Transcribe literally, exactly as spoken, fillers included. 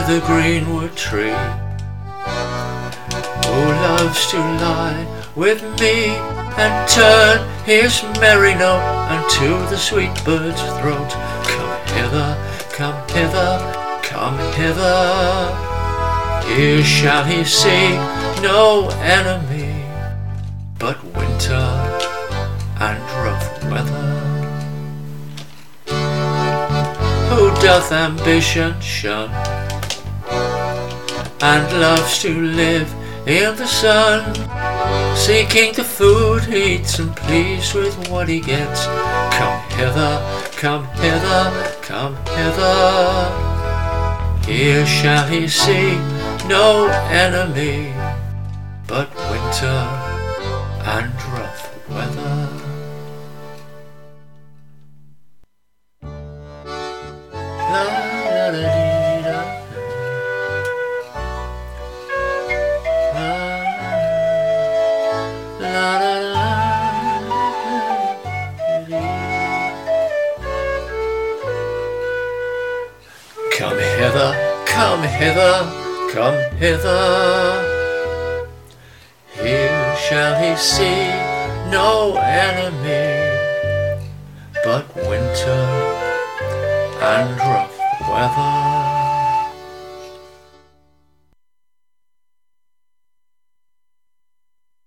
the greenwood tree, who loves to lie with me and turn his merry note unto the sweet bird's throat. Come hither, come hither, come hither. Here shall he see no enemy, but winter and rough weather. Who doth ambition shun, and loves to live in the sun, seeking the food he eats and pleased with what he gets. Come hither, come hither, come hither. Here shall he see no enemy, but winter and rough weather. La la da dee da. La la la la. Come hither, come hither, come hither. Here shall he see no enemy, but winter and rough weather.